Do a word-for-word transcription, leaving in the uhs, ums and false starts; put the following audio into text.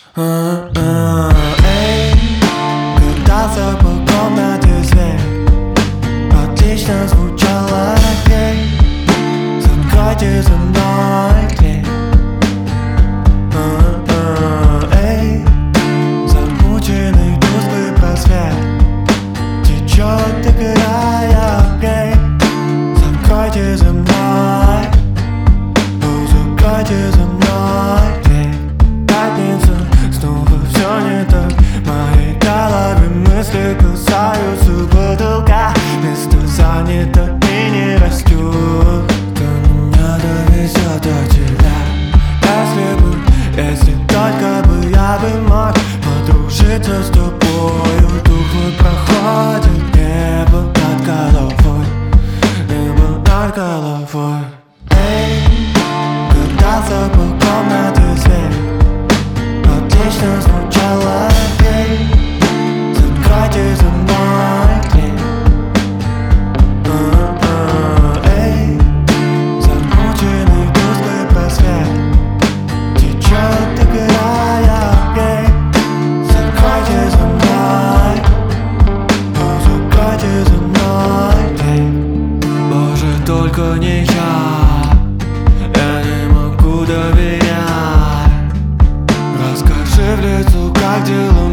А, а, эй, катался по комнате свет, отлично звучала пей. Закройте за мной дверь. А, а, эй, замученный тусклый просвет течет, играя в гей. Закройте за мной, о, закройте за мной дверь. Пятница, снова все не так. В моей голове мысли касаются потолка. Место занято и не растет. Кто меня довезет до тебя? Если бы, если только бы я бы мог подружиться с тобою. Тухлый проходит небо над головой, небо над головой. Эй, катался по комнате свет, отлично звучала пей. Закройте за мной дверь. А, а, эй, замученный тусклый просвет течет, играя в гей. Закройте за мной, о, закройте за мной дверь. Боже, только не я, я не могу доверять. Расскажи в лицо, как дела.